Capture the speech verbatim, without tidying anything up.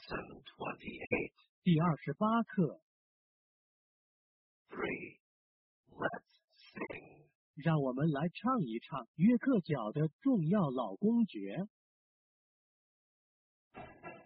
Lesson twenty-eight. 第二十八课， Three. Let's sing. 让我们来唱一唱约克角的重要老公爵。